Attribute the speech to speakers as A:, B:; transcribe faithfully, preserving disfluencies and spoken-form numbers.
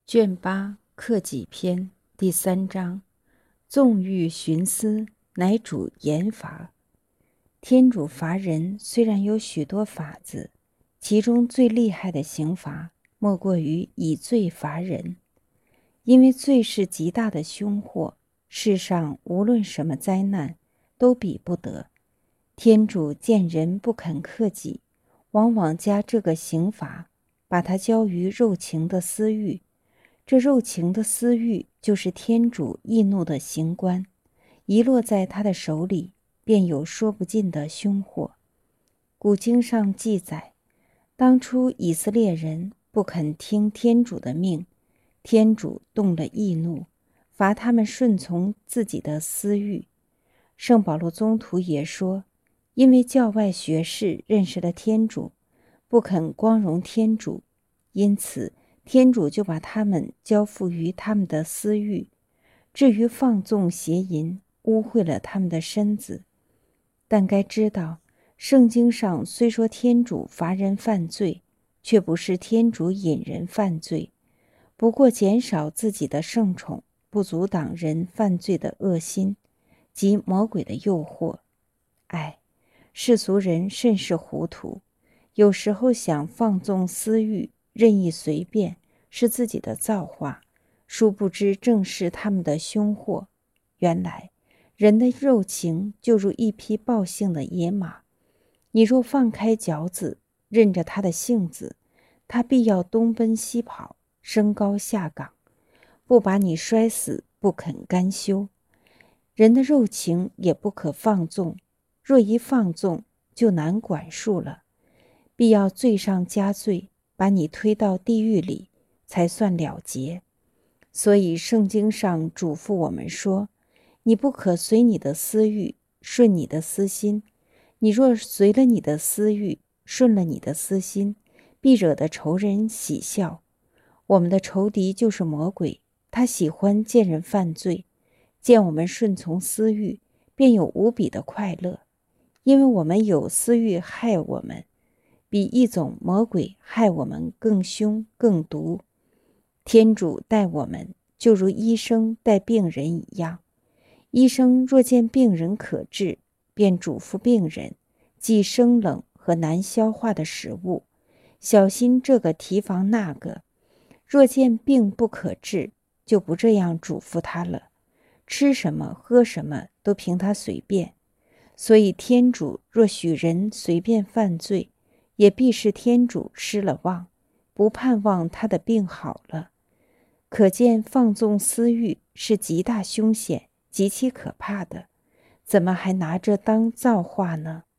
A: 卷八克己篇第三章，纵欲徇私，乃主严罚。天主罚人虽然有许多法子，其中最厉害的刑罚莫过于以罪罚人。因为罪是极大的凶祸，世上无论什么灾难都比不得。天主见人不肯克己，往往加这个刑罚，把它交于肉情的私欲。这肉情的私欲就是天主易怒的刑官，一落在他的手里，便有说不尽的凶祸。古经上记载，当初以色列人不肯听天主的命，天主动了易怒，罚他们顺从自己的私欲。圣保罗宗徒也说，因为教外学士认识了天主，不肯光荣天主，因此天主就把他们交付于他们的私欲。至于放纵邪淫，污秽了他们的身子。但该知道，圣经上虽说天主罚人犯罪，却不是天主引人犯罪，不过减少自己的圣宠，不阻挡人犯罪的恶心及魔鬼的诱惑。唉，世俗人甚是糊涂，有时候想放纵私欲，任意随便，是自己的造化，殊不知正是他们的凶祸。原来人的肉情就如一匹暴性的野马，你若放开脚子，任着他的性子，他必要东奔西跑，升高下岗，不把你摔死，不肯甘休。人的肉情也不可放纵，若一放纵，就难管束了，必要罪上加罪，把你推到地狱里，才算了结。所以圣经上嘱咐我们说，你不可随你的私欲，顺你的私心。你若随了你的私欲，顺了你的私心，必惹得仇人喜笑。我们的仇敌就是魔鬼，他喜欢见人犯罪，见我们顺从私欲，便有无比的快乐。因为我们有私欲害我们，比一种魔鬼害我们更凶更毒。天主待我们就如医生待病人一样，医生若见病人可治，便嘱咐病人忌生冷和难消化的食物，小心这个提防那个。若见病不可治，就不这样嘱咐他了，吃什么喝什么都凭他随便。所以天主若许人随便犯罪，也必是天主失了望，不盼望他的病好了。可见放纵私欲是极大凶险、极其可怕的，怎么还拿着当造化呢？